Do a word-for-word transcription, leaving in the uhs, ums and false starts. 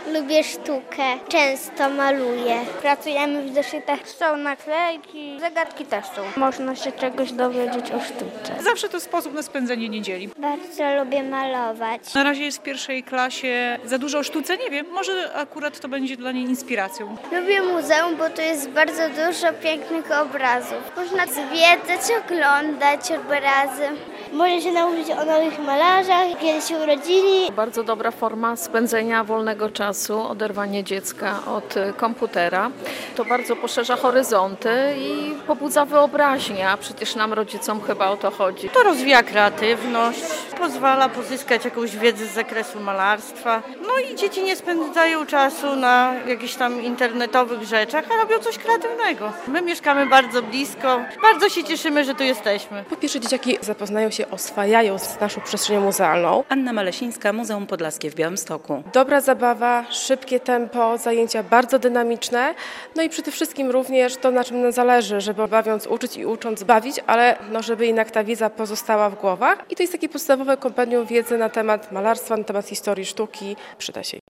Lubię sztukę, często maluję. Pracujemy w zeszytach, są naklejki, zagadki też są. Można się czegoś dowiedzieć o sztuce. Zawsze to sposób na spędzenie niedzieli. Bardzo lubię malować. Na razie jest w pierwszej klasie, za dużo o sztuce, nie wiem, może akurat to będzie dla niej inspiracją. Lubię muzeum, bo tu jest bardzo dużo pięknych obrazów. Można zwiedzać, oglądać obrazy. Można się nauczyć o nowych malarzach, kiedy się urodzili. Bardzo dobra forma spędzenia wolnego czasu, oderwanie dziecka od y, komputera. To bardzo poszerza horyzonty i pobudza wyobraźnię, a przecież nam rodzicom chyba o to chodzi. To rozwija kreatywność, pozwala pozyskać jakąś wiedzę z zakresu malarstwa. No i dzieci nie spędzają czasu na jakichś tam internetowych rzeczach, a robią coś kreatywnego. My mieszkamy bardzo blisko, bardzo się cieszymy, że tu jesteśmy. Po pierwsze, dzieciaki zapoznają się, oswajają z naszą przestrzenią muzealną. Anna Malesińska, Muzeum Podlaskie w Białymstoku. Dobra zabawa, szybkie tempo, zajęcia bardzo dynamiczne, no i przede wszystkim również to, na czym nam zależy, żeby bawiąc uczyć i ucząc bawić, ale no, żeby jednak ta wiedza pozostała w głowach. I to jest takie podstawowe kompendium wiedzy na temat malarstwa, na temat historii sztuki. Przyda się.